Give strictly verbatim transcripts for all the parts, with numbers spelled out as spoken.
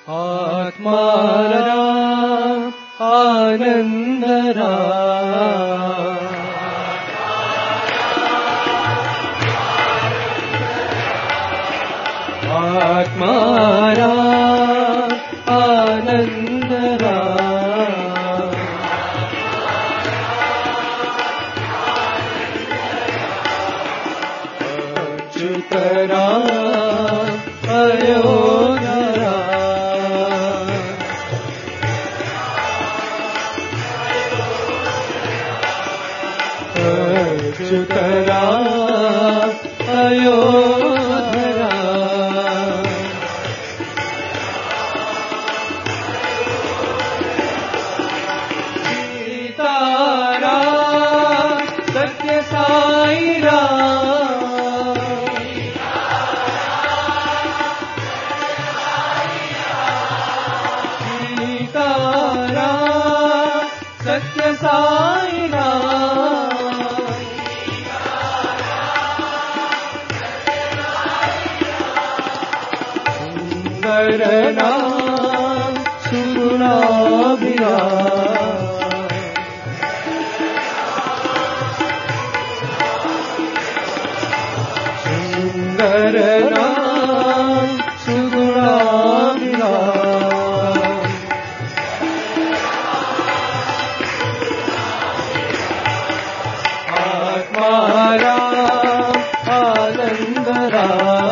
आत्मारा आनंदरा आत्मारा आनंदरा अच्युतरा अयोधरा अच्युतरा अयोधरा सीतारा Satya Saira सीतारा Satya Saira सुंदरना सुगुणाभिरा सुंदरना सुगुणाभिरा आत्मारा आनंदरा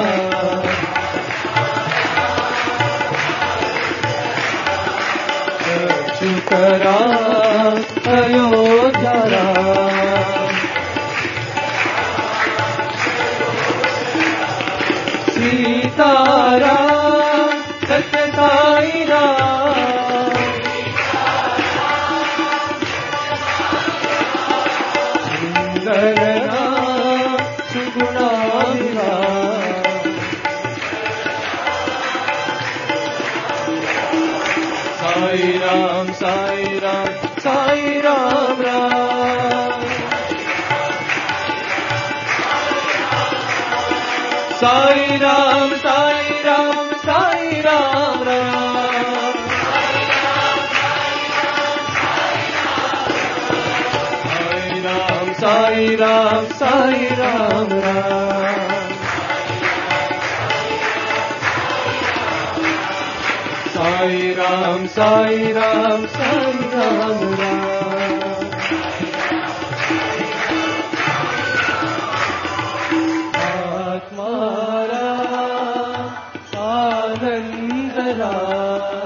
अच्युतरा अयोधरा सीतारा Satya Saira सुंदरना सुगुणाभिरा Sai Ram Sai Ram Sai Ram Ram Sai Ram Sai Ram Sai Ram Ram Sai Ram Sai Ram Sai Ram Ram Sai Ram Sai Ram Sai Ram Ram आत्मारा आनंदरा